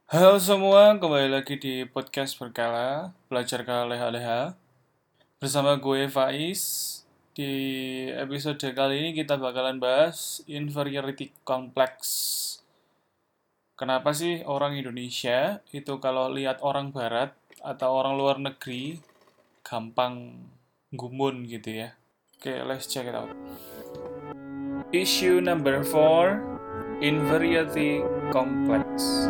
Halo semua, kembali lagi di podcast Berkala, belajar ke leha-leha. Bersama gue Faiz. Di episode kali ini kita bakalan bahas inferiority complex. Kenapa sih orang Indonesia itu kalau lihat orang barat atau orang luar negeri gampang gumun gitu ya. Oke, let's check it out. Issue number 4, inferiority complex.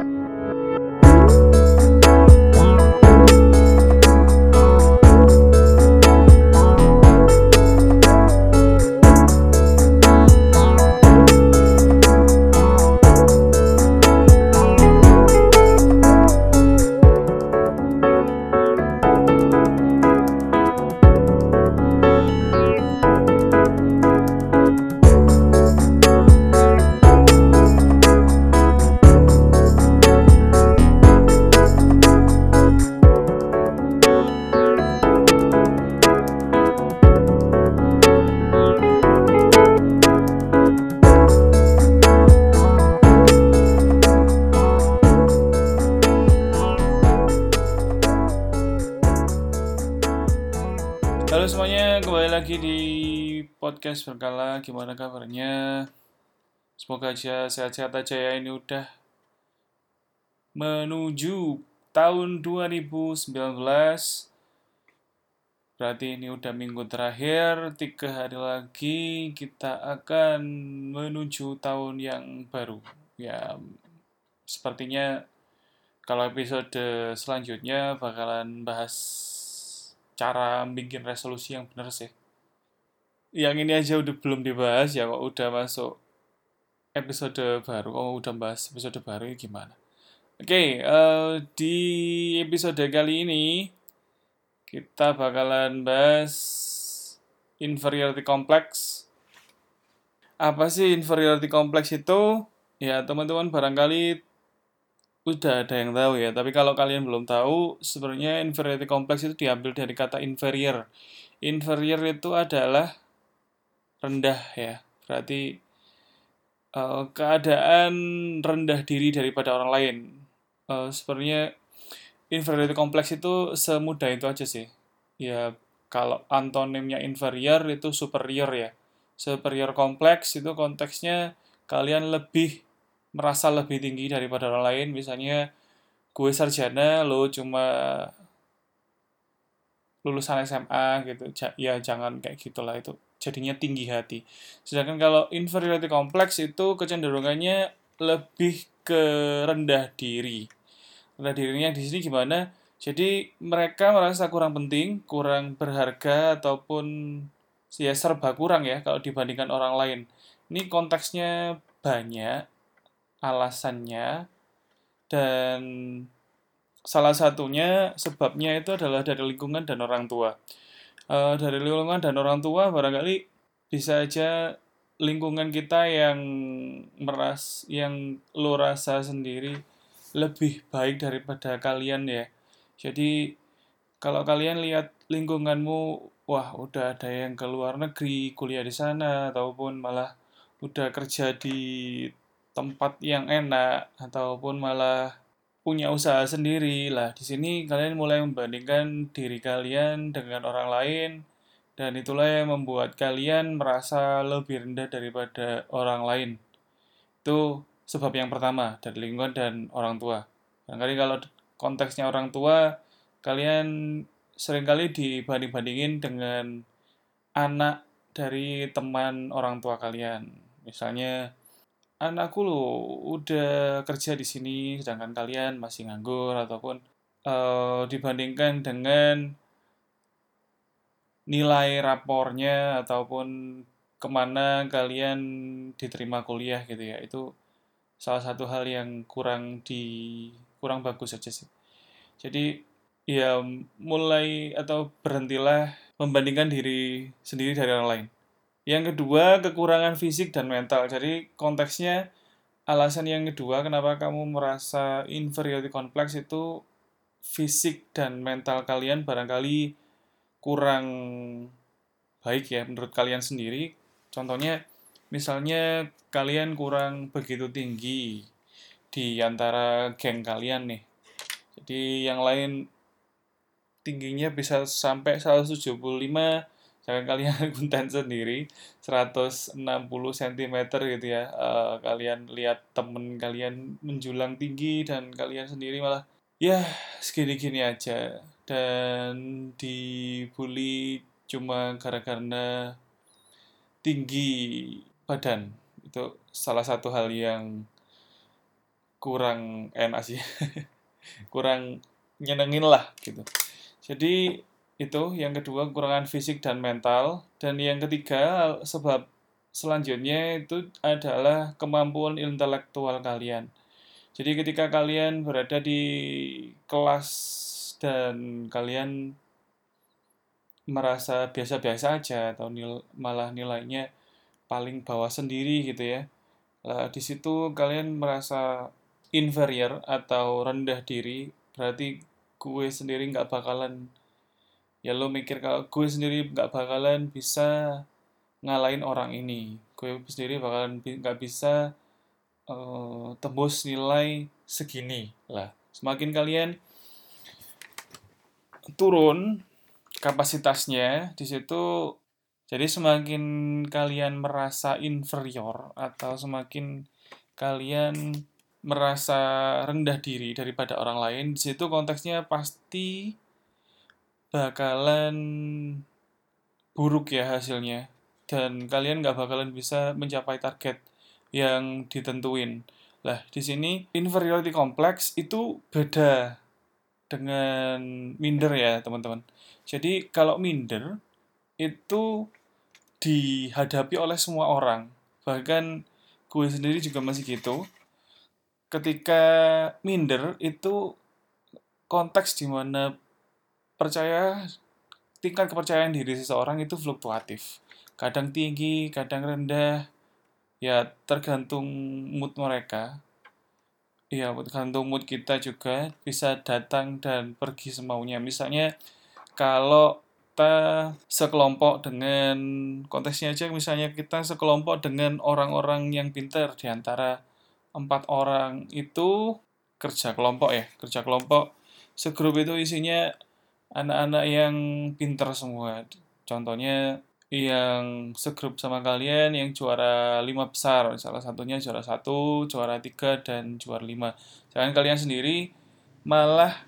Halo semuanya, kembali lagi di podcast Berkala. Gimana kabarnya? Semoga aja sehat-sehat aja ya. Ini udah menuju tahun 2019. Berarti ini udah minggu terakhir. 3 hari lagi kita akan menuju tahun yang baru. Ya, sepertinya kalau episode selanjutnya bakalan bahas cara bikin resolusi yang benar sih. Yang ini aja udah belum dibahas ya kok udah masuk episode baru. Oh, udah bahas episode baru ya gimana? Oke, di episode kali ini kita bakalan bahas inferiority complex. Apa sih inferiority complex itu? Ya, teman-teman barangkali udah ada yang tahu ya, tapi kalau kalian belum tahu, sebenarnya inferiority complex itu diambil dari kata inferior. Inferior itu adalah rendah ya. Berarti keadaan rendah diri daripada orang lain. Sebenarnya inferiority complex itu semudah itu aja sih. Ya, kalau antonimnya inferior itu superior ya. Superior kompleks itu konteksnya kalian lebih merasa lebih tinggi daripada orang lain. Misalnya gue sarjana, lo cuma lulusan SMA gitu. Ya jangan kayak gitulah itu. Jadinya tinggi hati. Sedangkan kalau inferiority complex itu kecenderungannya lebih ke rendah diri. Rendah dirinya di sini gimana? Jadi mereka merasa kurang penting, kurang berharga ataupun ya serba kurang ya kalau dibandingkan orang lain. Ini konteksnya banyak alasannya dan salah satunya sebabnya itu adalah dari lingkungan dan orang tua. Dari lingkungan dan orang tua barangkali bisa aja lingkungan kita yang lo rasa sendiri lebih baik daripada kalian ya. Jadi kalau kalian lihat lingkunganmu, wah udah ada yang ke luar negeri, kuliah di sana, ataupun malah udah kerja di tempat yang enak, ataupun malah punya usaha sendiri. Lah, di sini kalian mulai membandingkan diri kalian dengan orang lain, dan itulah yang membuat kalian merasa lebih rendah daripada orang lain. Itu sebab yang pertama, dari lingkungan dan orang tua. Barangkali kalau konteksnya orang tua, kalian seringkali dibanding-bandingin dengan anak dari teman orang tua kalian. Misalnya, anakku loh udah kerja di sini, sedangkan kalian masih nganggur, ataupun dibandingkan dengan nilai rapornya, ataupun kemana kalian diterima kuliah gitu ya. Itu salah satu hal yang kurang bagus aja sih. Jadi ya mulai atau berhentilah membandingkan diri sendiri dari orang lain. Yang kedua, kekurangan fisik dan mental. Jadi konteksnya alasan yang kedua kenapa kamu merasa inferiority complex itu fisik dan mental kalian barangkali kurang baik ya menurut kalian sendiri. Contohnya misalnya kalian kurang begitu tinggi, di antara geng kalian nih. Jadi yang lain tingginya bisa sampai 175, sedangkan kalian Kuntan sendiri 160 cm gitu ya. Kalian lihat temen kalian menjulang tinggi dan kalian sendiri malah ya segini-gini aja dan dibully cuma gara-gara tinggi badan. Itu salah satu hal yang kurang enak sih, kurang nyenengin lah gitu. Jadi itu yang kedua, kekurangan fisik dan mental. Dan yang ketiga, sebab selanjutnya itu adalah kemampuan intelektual kalian. Jadi ketika kalian berada di kelas dan kalian merasa biasa-biasa aja atau malah nilainya paling bawah sendiri gitu ya. Lah di situ kalian merasa inferior atau rendah diri, berarti gue sendiri nggak bakalan, ya lo mikir kalau gue sendiri nggak bakalan bisa ngalahin orang ini, gue sendiri bakalan nggak bisa tembus nilai segini lah. Semakin kalian turun kapasitasnya di situ, jadi semakin kalian merasa inferior atau semakin kalian merasa rendah diri daripada orang lain, di situ konteksnya pasti bakalan buruk ya hasilnya. Dan kalian nggak bakalan bisa mencapai target yang ditentuin. Lah, di sini inferiority complex itu beda dengan minder ya, teman-teman. Jadi, kalau minder itu dihadapi oleh semua orang. Bahkan gue sendiri juga masih gitu. Ketika minder itu konteks di mana percaya tingkat kepercayaan diri seseorang itu fluktuatif. Kadang tinggi, kadang rendah, ya tergantung mood mereka. Ya, tergantung mood kita juga bisa datang dan pergi semaunya. Misalnya kalau kita sekelompok dengan konteksnya aja, misalnya kita sekelompok dengan orang-orang yang pintar di antara 4 orang itu kerja kelompok ya, kerja kelompok. Segrup itu isinya anak-anak yang pintar semua. Contohnya yang segrup sama kalian yang juara 5 besar, salah satunya juara 1, juara 3, dan juara 5. Sedangkan kalian sendiri malah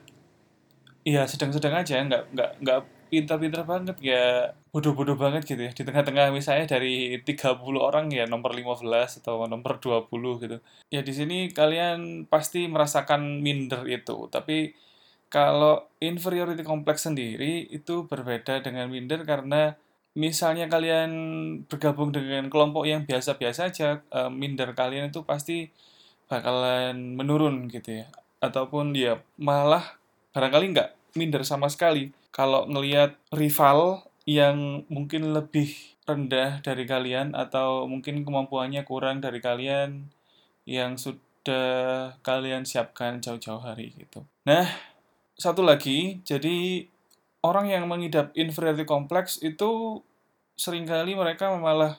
ya sedang-sedang aja, nggak pintar-pintar banget, ya bodoh-bodoh banget gitu ya. Di tengah-tengah misalnya dari 30 orang ya nomor 15 atau nomor 20 gitu. Ya di sini kalian pasti merasakan minder itu, tapi kalau inferiority complex sendiri itu berbeda dengan minder karena misalnya kalian bergabung dengan kelompok yang biasa-biasa aja, minder kalian itu pasti bakalan menurun gitu ya. Ataupun ya malah barangkali nggak minder sama sekali. Kalau ngelihat rival yang mungkin lebih rendah dari kalian atau mungkin kemampuannya kurang dari kalian yang sudah kalian siapkan jauh-jauh hari gitu. Nah, satu lagi, jadi orang yang mengidap inferiority complex itu seringkali mereka malah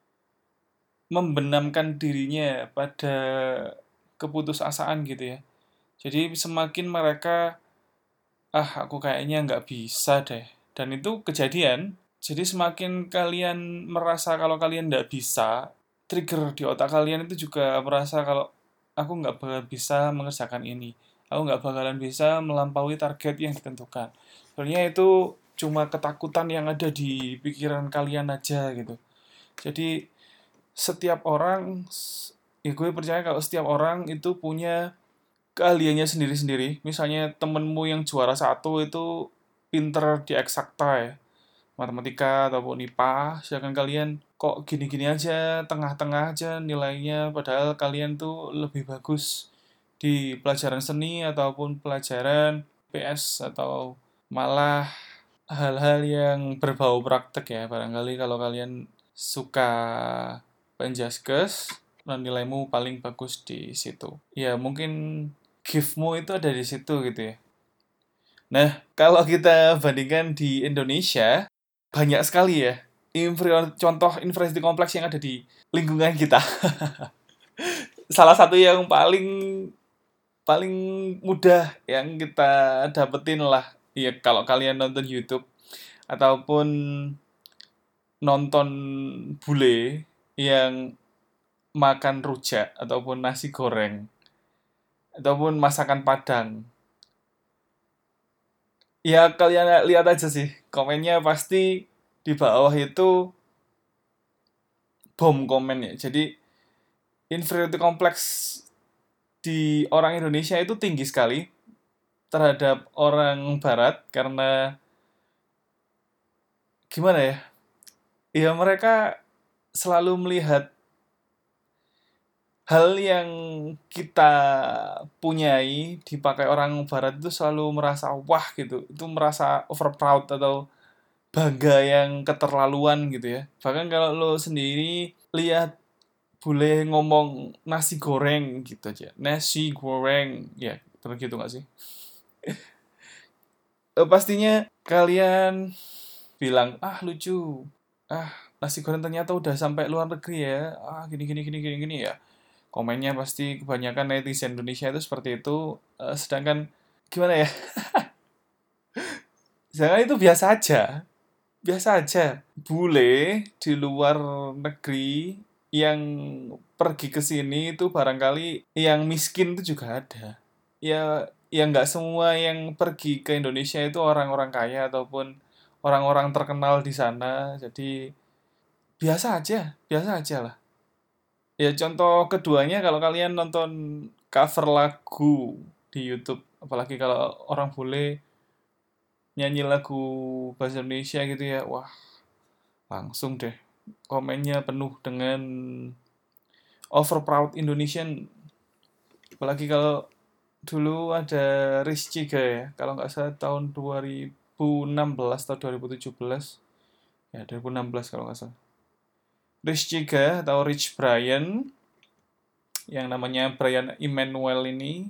membenamkan dirinya pada keputusasaan gitu ya. Jadi semakin mereka, aku kayaknya nggak bisa deh. Dan itu kejadian. Jadi semakin kalian merasa kalau kalian nggak bisa, trigger di otak kalian itu juga merasa kalau aku nggak bakal bisa mengerjakan ini. Aku nggak bakalan bisa melampaui target yang ditentukan. Sebenarnya itu cuma ketakutan yang ada di pikiran kalian aja gitu. Jadi setiap orang, ya gue percaya kalau setiap orang itu punya keahliannya sendiri-sendiri. Misalnya temenmu yang juara 1 itu pinter di eksakta ya, matematika ataupun IPA, sedangkan kalian kok gini-gini aja, tengah-tengah aja nilainya, padahal kalian tuh lebih bagus di pelajaran seni ataupun pelajaran PS atau malah hal-hal yang berbau praktek ya. Barangkali kalau kalian suka penjaskes dan nilaimu paling bagus di situ. Ya mungkin giftmu itu ada di situ gitu ya. Nah, kalau kita bandingkan di Indonesia, banyak sekali ya contoh inferiority kompleks yang ada di lingkungan kita. salah satu yang paling paling mudah yang kita dapetin lah. Ya kalau kalian nonton YouTube ataupun nonton bule yang makan rujak ataupun nasi goreng ataupun masakan Padang. Ya kalian lihat aja sih, komennya pasti di bawah itu bom komen ya. Jadi inferiority complex di orang Indonesia itu tinggi sekali terhadap orang Barat karena gimana ya? Ya mereka selalu melihat hal yang kita punyai dipakai orang Barat itu selalu merasa wah gitu. Itu merasa over proud atau bangga yang keterlaluan gitu ya. Bahkan kalau lo sendiri lihat boleh ngomong nasi goreng gitu aja. Nasi goreng. Ya, betul gitu nggak sih? Pastinya kalian bilang, ah lucu. Ah, nasi goreng ternyata udah sampai luar negeri ya. Ah, gini gini gini gini gini ya. Komennya pasti kebanyakan netizen Indonesia itu seperti itu. Sedangkan gimana ya? Sedangkan itu biasa aja. Biasa aja. Bule di luar negeri yang pergi ke sini itu barangkali yang miskin itu juga ada. Ya, ya nggak semua yang pergi ke Indonesia itu orang-orang kaya ataupun orang-orang terkenal di sana. Jadi biasa aja lah. Ya contoh keduanya kalau kalian nonton cover lagu di YouTube, apalagi kalau orang bule nyanyi lagu bahasa Indonesia gitu ya, wah langsung deh komennya penuh dengan over proud Indonesian. Apalagi kalau dulu ada Rizky ya, kalau nggak salah tahun 2016 atau 2017, ya 2016 kalau nggak salah. Rizky atau Rich Brian, yang namanya Brian Emmanuel ini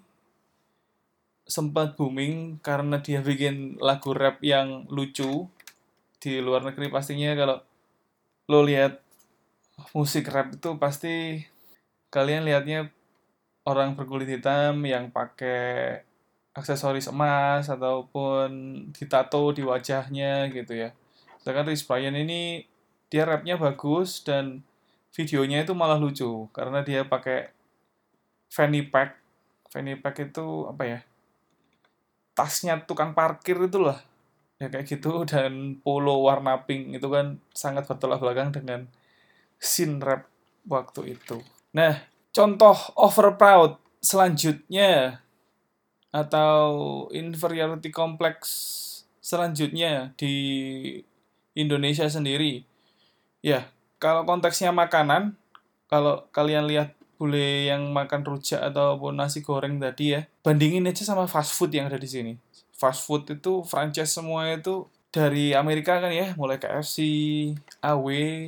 sempat booming karena dia bikin lagu rap yang lucu di luar negeri. Pastinya kalau lo lihat musik rap itu pasti kalian lihatnya orang berkulit hitam yang pakai aksesoris emas ataupun ditato di wajahnya gitu ya. Sedangkan Rich Brian ini dia rapnya bagus dan videonya itu malah lucu karena dia pakai fanny pack. Fanny pack itu apa ya? Tasnya tukang parkir itulah. Ya kayak gitu dan polo warna pink itu kan sangat bertolak belakang dengan scene rap waktu itu. Nah, contoh over proud selanjutnya atau inferiority complex selanjutnya di Indonesia sendiri. Ya, kalau konteksnya makanan, kalau kalian lihat bule yang makan rujak ataupun nasi goreng tadi ya, bandingin aja sama fast food yang ada di sini. Fast food itu franchise semua itu dari Amerika kan ya, mulai KFC, AW,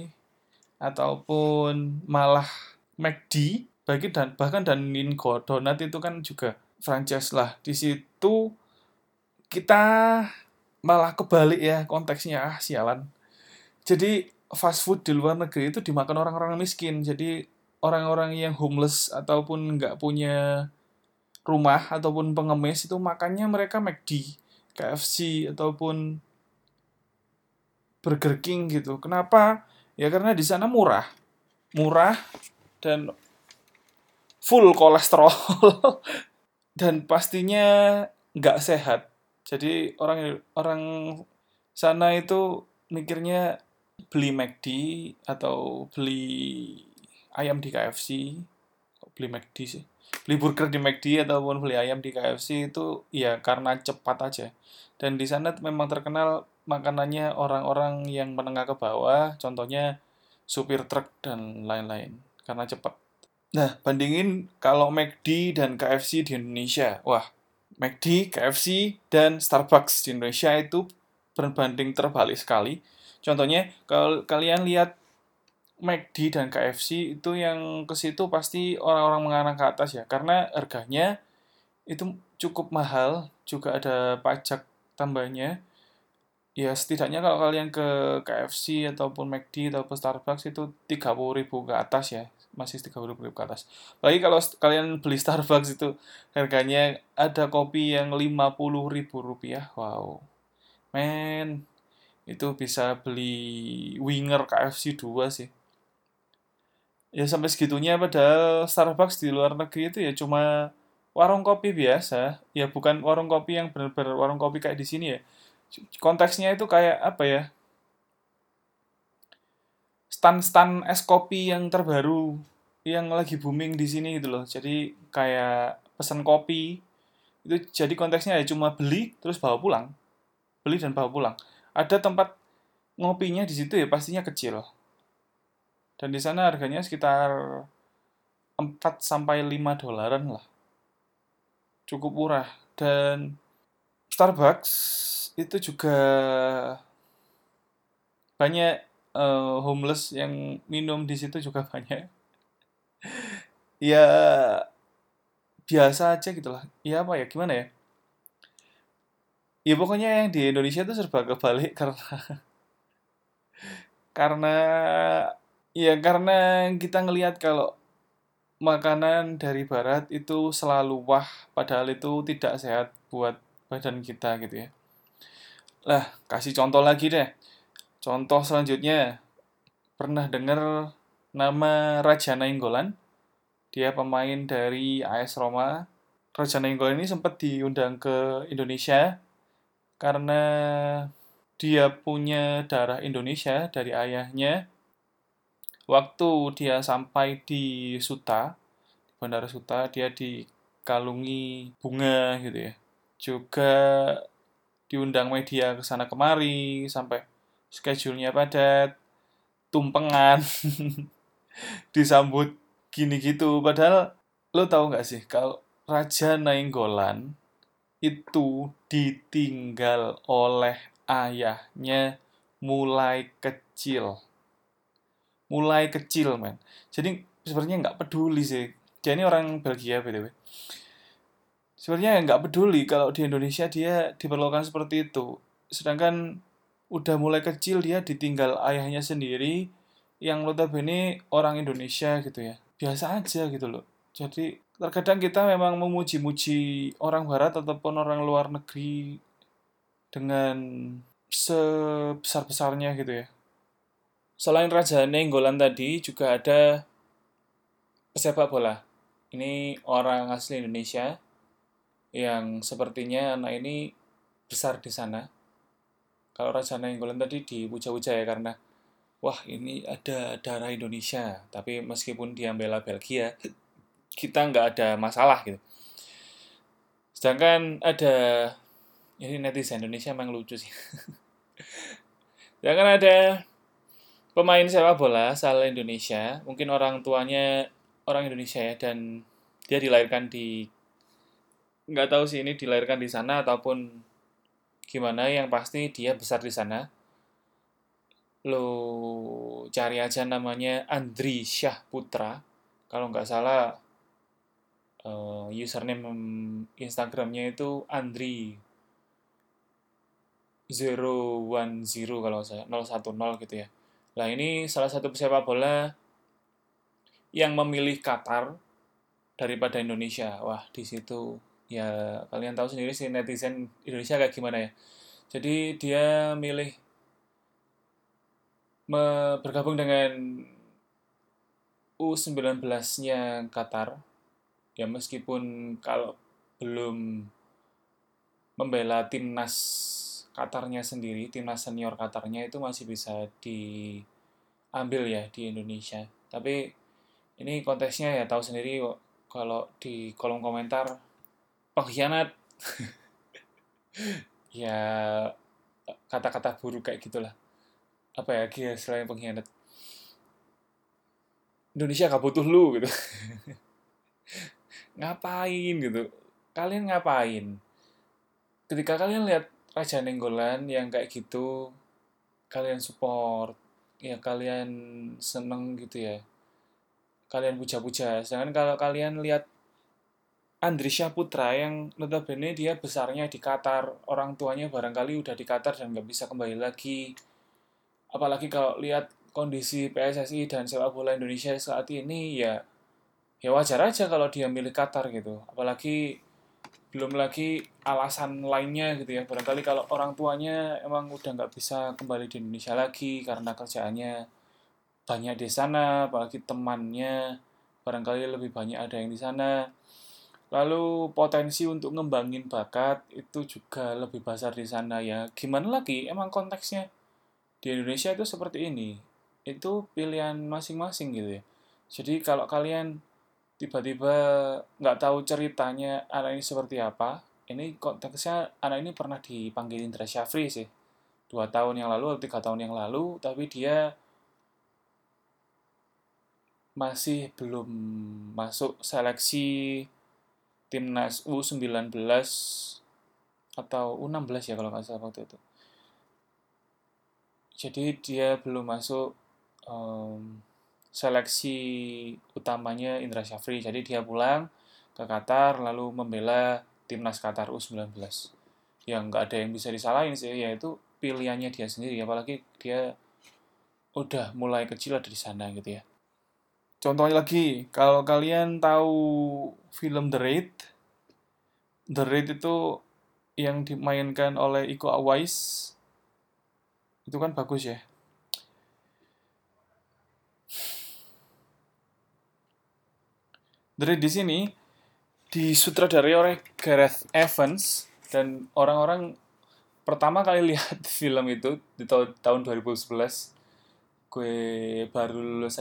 ataupun malah McD, bahkan dan Donat itu kan juga franchise lah. Di situ kita malah kebalik ya konteksnya, ah sialan. Jadi fast food di luar negeri itu dimakan orang-orang miskin. Jadi orang-orang yang homeless ataupun nggak punya rumah ataupun pengemis itu makannya mereka McD, KFC ataupun Burger King gitu. Kenapa? Ya karena di sana murah, murah dan full kolesterol dan pastinya nggak sehat. Jadi orang orang sana itu mikirnya beli McD atau beli ayam di KFC, beli McD sih. Beli burger di McD ataupun beli ayam di KFC itu ya karena cepat aja. Dan di sana memang terkenal makanannya orang-orang yang menengah ke bawah, contohnya supir truk dan lain-lain, karena cepat. Nah, bandingin kalau McD dan KFC di Indonesia. Wah, McD, KFC, dan Starbucks di Indonesia itu berbanding terbalik sekali. Contohnya, kalau kalian lihat McD dan KFC itu yang ke situ pasti orang-orang mengarah ke atas ya, karena harganya itu cukup mahal, juga ada pajak tambahnya. Ya setidaknya kalau kalian ke KFC ataupun McD ataupun Starbucks itu 30.000 ke atas ya. masih 30.000 ke atas. Apalagi kalau kalian beli Starbucks itu harganya ada kopi yang 50.000 rupiah. Wow, men, itu bisa beli winger KFC 2 sih. Ya sampai segitunya, padahal Starbucks di luar negeri itu ya cuma warung kopi biasa. Ya bukan warung kopi yang benar-benar warung kopi kayak di sini ya. Konteksnya itu kayak apa ya? Stan-stan es kopi yang terbaru yang lagi booming di sini gitu loh. Jadi kayak pesan kopi itu jadi konteksnya ya cuma beli terus bawa pulang, beli dan bawa pulang. Ada tempat ngopinya di situ ya pastinya kecil. Dan di sana harganya sekitar 4 sampai 5 dolaran lah. Cukup murah. Dan Starbucks itu juga banyak homeless yang minum di situ juga banyak. Ya biasa aja gitu lah. Ya apa ya, gimana ya? Ya pokoknya yang di Indonesia itu serba kebalik karena karena kita ngelihat kalau makanan dari barat itu selalu wah, padahal itu tidak sehat buat badan kita gitu ya. Lah, kasih contoh lagi deh. Contoh selanjutnya, pernah dengar nama Raja Nainggolan? Dia pemain dari AS Roma. Raja Nainggolan ini sempat diundang ke Indonesia karena dia punya darah Indonesia dari ayahnya. Waktu dia sampai di Suta, Bandara Suta, dia dikalungi bunga gitu ya. Juga diundang media ke sana kemari, sampai schedule-nya padat, tumpengan, disambut gini gitu. Padahal lo tahu nggak sih kalau Raja Nainggolan itu ditinggal oleh ayahnya mulai kecil. Mulai kecil, men. Jadi sebenarnya nggak peduli sih. Dia ini orang Belgia, btw. Sebenarnya nggak peduli kalau di Indonesia dia diperlakukan seperti itu. Sedangkan udah mulai kecil dia ditinggal ayahnya sendiri yang notabene orang Indonesia gitu ya. Biasa aja gitu loh. Jadi terkadang kita memang memuji-muji orang barat ataupun orang luar negeri dengan sebesar-besarnya gitu ya. Selain Raja Nainggolan tadi juga ada pesepak bola. Ini orang asli Indonesia yang sepertinya anak ini besar di sana. Kalau Raja Nainggolan tadi dipuja-puja ya karena wah ini ada darah Indonesia. Tapi meskipun dia bela Belgia, kita nggak ada masalah gitu. Sedangkan ada ini netizen Indonesia emang lucu sih. Sedangkan ada pemain sepak bola asal Indonesia, mungkin orang tuanya orang Indonesia ya, dan dia dilahirkan di, nggak tahu sih ini dilahirkan di sana ataupun gimana, yang pasti dia besar di sana. Lo cari aja namanya Andri Syah Putra, kalau nggak salah username Instagramnya itu Andri 010 kalau saya 010 gitu ya. Nah ini salah satu pesepak bola yang memilih Qatar daripada Indonesia. Wah, di situ ya kalian tahu sendiri sih netizen Indonesia kayak gimana ya. Jadi dia milih bergabung dengan U19-nya Qatar. Ya meskipun kalau belum membela timnas Qatarnya sendiri, timnas senior Qatarnya itu masih bisa diambil ya di Indonesia. Tapi ini konteksnya ya tahu sendiri kalau di kolom komentar pengkhianat ya kata-kata buruk kayak gitulah. Apa ya selain pengkhianat, Indonesia gak butuh lu gitu. Ngapain gitu, kalian ngapain ketika kalian lihat Raja Nenggolan yang kayak gitu, kalian support ya, kalian seneng gitu ya, kalian puja-puja. Sedangkan kalau kalian lihat Andri Syahputra yang notabene dia besarnya di Qatar, orang tuanya barangkali udah di Qatar dan nggak bisa kembali lagi. Apalagi kalau lihat kondisi PSSI dan sepak bola Indonesia saat ini ya wajar aja kalau dia milih Qatar gitu. Apalagi belum lagi alasan lainnya gitu ya. Barangkali kalau orang tuanya emang udah nggak bisa kembali di Indonesia lagi karena kerjaannya banyak di sana, apalagi temannya barangkali lebih banyak ada yang di sana. Lalu potensi untuk ngembangin bakat itu juga lebih besar di sana ya. Gimana lagi? Emang konteksnya di Indonesia itu seperti ini. Itu pilihan masing-masing gitu ya. Jadi kalau kalian tiba-tiba nggak tahu ceritanya anak ini seperti apa, ini konteksnya anak ini pernah dipanggil Indra Syafri sih. 2 tahun yang lalu atau 3 tahun yang lalu, tapi dia masih belum masuk seleksi timnas U19 atau U16 ya kalau nggak salah waktu itu. Jadi dia belum masuk seleksi utamanya Indra Syafri. Jadi dia pulang ke Qatar lalu membela timnas Qatar U19. Yang nggak ada yang bisa disalahin sih, yaitu pilihannya dia sendiri. Apalagi dia udah mulai kecil ada di sana gitu ya. Contohnya lagi, kalau kalian tahu film The Raid itu yang dimainkan oleh Iko Uwais, itu kan bagus ya. The Raid di sini disutradarai oleh Gareth Evans dan orang-orang pertama kali lihat film itu di tahun 2011. Gue baru lulus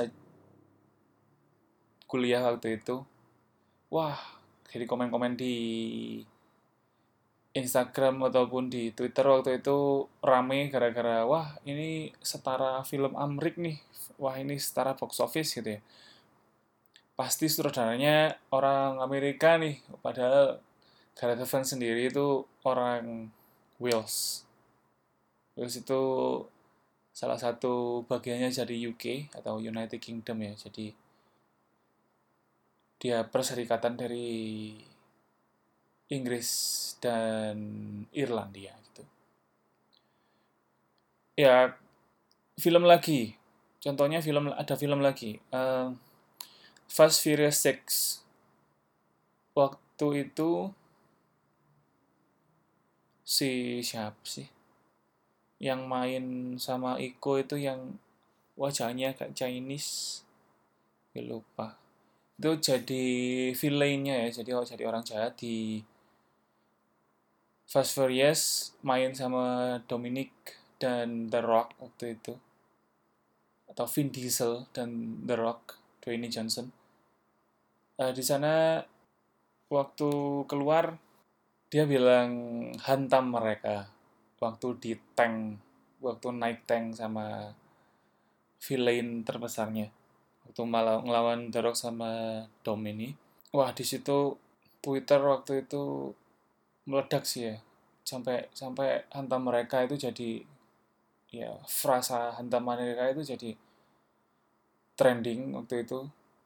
kuliah waktu itu. Wah, jadi komen-komen di Instagram ataupun di Twitter waktu itu rame gara-gara wah ini setara film Amrik nih, wah ini setara box office gitu ya. Pasti sutradaranya orang Amerika nih, padahal Gareth Evans sendiri itu orang Wales. Wales itu salah satu bagiannya jadi UK atau United Kingdom ya, jadi dia perserikatan dari Inggris dan Irlandia gitu. Ya, film lagi. Contohnya ada film lagi. Fast Furious 6. Waktu itu siapa sih? Yang main sama Iko itu yang wajahnya kayak Chinese. Ya lupa. Itu jadi villainnya ya, jadi orang jahat di Fast Furious, main sama Dominic dan The Rock waktu itu. Atau Vin Diesel dan The Rock, Dwayne Johnson. Di sana waktu keluar dia bilang hantam mereka waktu di tank, waktu naik tank sama villain terbesarnya waktu malah ngelawan The Rock sama Dom ini. Wah, di situ Twitter waktu itu meledak sih ya. Sampai hantam mereka itu jadi ya frasa hantam mereka itu jadi trending waktu itu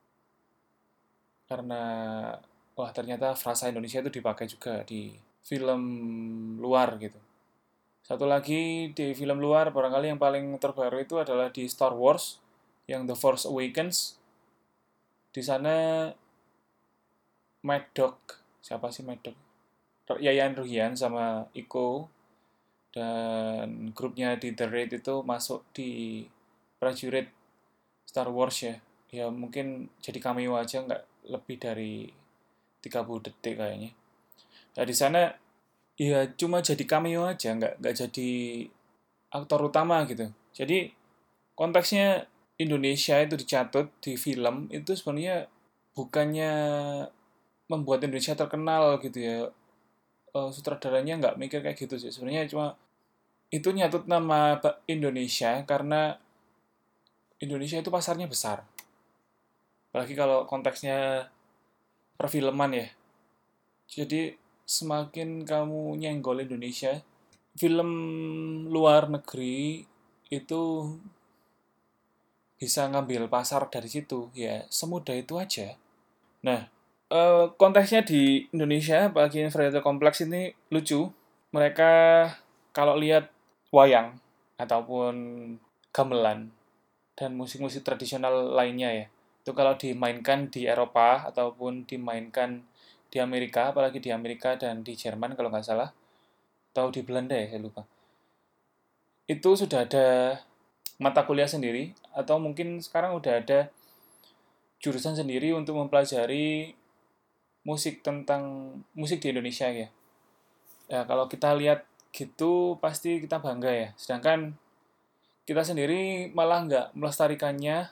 karena wah ternyata frasa Indonesia itu dipakai juga di film luar gitu. Satu lagi di film luar barangkali yang paling terbaru itu adalah di Star Wars yang The Force Awakens. Di sana Mad Dog, siapa sih Mad Dog? Yayan Ruhian sama Iko dan grupnya di The Raid itu masuk di prajurit Star Wars ya. Ya mungkin jadi cameo aja nggak lebih dari 30 detik kayaknya. Nah di sana ya cuma jadi cameo aja, nggak jadi aktor utama gitu. Jadi konteksnya Indonesia itu dicatut di film itu sebenarnya bukannya membuat Indonesia terkenal gitu ya. Sutradaranya nggak mikir kayak gitu sih. Sebenarnya cuma itu nyatut nama Indonesia karena Indonesia itu pasarnya besar. Apalagi kalau konteksnya perfilman ya. Jadi semakin kamu nyenggol Indonesia, film luar negeri itu bisa ngambil pasar dari situ. Ya semudah itu aja. Nah, konteksnya di Indonesia, apalagi Infrastruktur Kompleks ini lucu. Mereka kalau lihat wayang ataupun gamelan, dan musik-musik tradisional lainnya ya. Itu kalau dimainkan di Eropa ataupun dimainkan di Amerika, apalagi di Amerika dan di Jerman kalau nggak salah, atau di Belanda ya, saya lupa. Itu sudah ada mata kuliah sendiri, atau mungkin sekarang udah ada jurusan sendiri untuk mempelajari musik di Indonesia ya. Ya, kalau kita lihat gitu pasti kita bangga ya. Sedangkan kita sendiri malah nggak melestarikannya.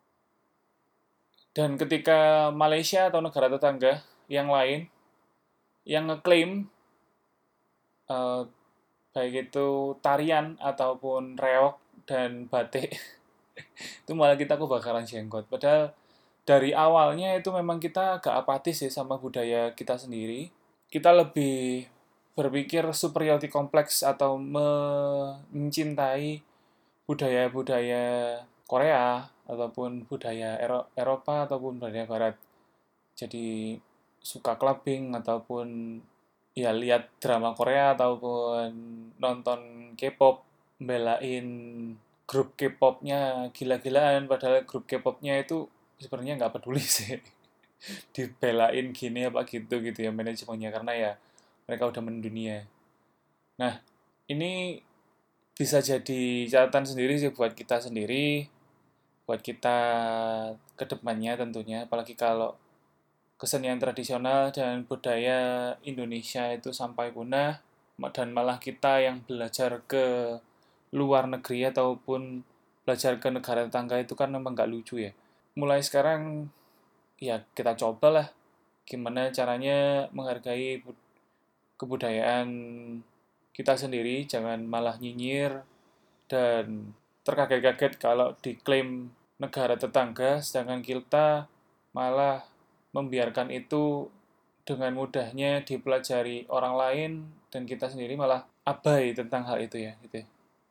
Dan ketika Malaysia atau negara tetangga yang lain yang ngeklaim baik itu tarian ataupun reog dan batik itu malah kita kebakaran jenggot. Padahal dari awalnya itu memang kita agak apatis ya sama budaya kita sendiri. Kita lebih berpikir superiority kompleks atau mencintai budaya-budaya Korea ataupun budaya Eropa ataupun budaya Barat. Jadi suka clubbing ataupun ya lihat drama Korea ataupun nonton K-pop, belain grup K-popnya gila-gilaan, padahal grup K-popnya itu sebenarnya nggak peduli sih dibelain gini apa gitu ya manajemennya, karena ya mereka udah mendunia. Nah, ini bisa jadi catatan sendiri sih buat kita sendiri, buat kita ke depannya tentunya, apalagi kalau kesenian tradisional dan budaya Indonesia itu sampai punah, dan malah kita yang belajar ke luar negeri ataupun belajar ke negara tetangga itu kan memang nggak lucu ya. Mulai sekarang ya kita cobalah gimana caranya menghargai kebudayaan kita sendiri, jangan malah nyinyir dan terkaget-kaget kalau diklaim negara tetangga, sedangkan kita malah membiarkan itu dengan mudahnya dipelajari orang lain dan kita sendiri malah abai tentang hal itu ya, gitu ya.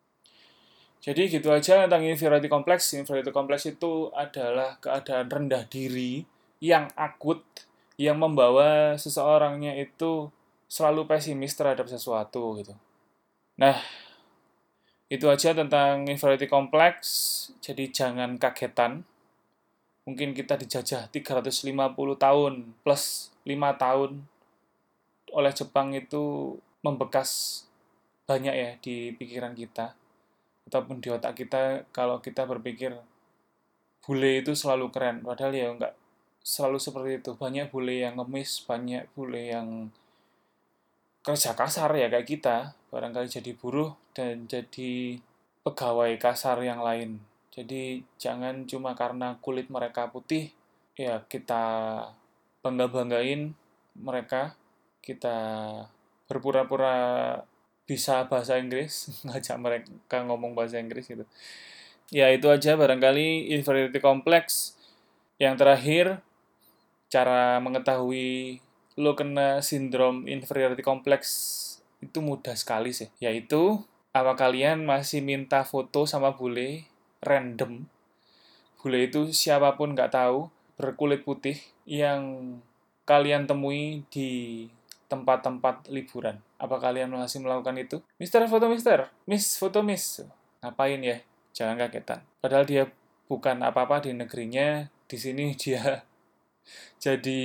Jadi gitu aja tentang inferiority complex. Inferiority complex itu adalah keadaan rendah diri yang akut yang membawa seseorangnya itu selalu pesimis terhadap sesuatu gitu. Nah, itu aja tentang inferiority complex. Jadi jangan kagetan. Mungkin kita dijajah 350 tahun plus 5 tahun oleh Jepang itu membekas banyak ya di pikiran kita ataupun di otak kita kalau kita berpikir bule itu selalu keren, padahal ya enggak selalu seperti itu. Banyak bule yang ngemis, banyak bule yang kerja kasar ya kayak kita, barangkali jadi buruh dan jadi pegawai kasar yang lain. Jadi jangan cuma karena kulit mereka putih ya kita bangga-banggain mereka, kita berpura-pura bisa bahasa Inggris, ngajak mereka ngomong bahasa Inggris gitu. Ya itu aja barangkali inferiority complex. Yang terakhir, cara mengetahui lo kena sindrom inferiority complex itu mudah sekali sih. Yaitu, apa kalian masih minta foto sama bule random? Bule itu siapapun nggak tahu, berkulit putih, yang kalian temui di tempat-tempat liburan. Apa kalian masih melakukan itu? Mister foto mister, miss foto miss. Ngapain ya? Jangan kagetan. Padahal dia bukan apa-apa di negerinya, di sini dia jadi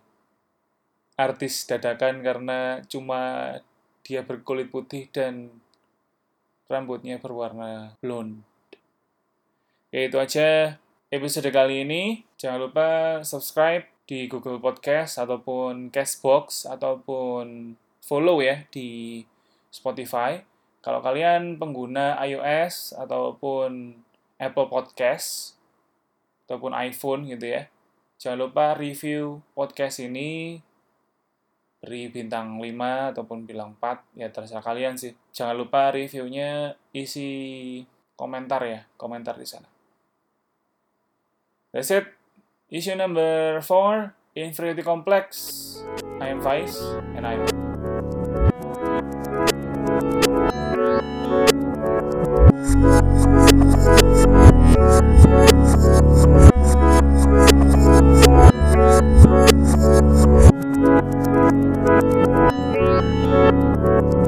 artis dadakan karena cuma dia berkulit putih dan rambutnya berwarna blonde. Ya itu aja episode kali ini. Jangan lupa subscribe di Google Podcast ataupun Castbox ataupun follow ya di Spotify. Kalau kalian pengguna iOS ataupun Apple Podcast ataupun iPhone gitu ya, jangan lupa review podcast ini, beri bintang 5 ataupun bilang 4, ya terserah kalian sih. Jangan lupa reviewnya isi komentar ya, komentar di sana. That's it. Issue number 4, inferiority complex. I am Faiz, and I will.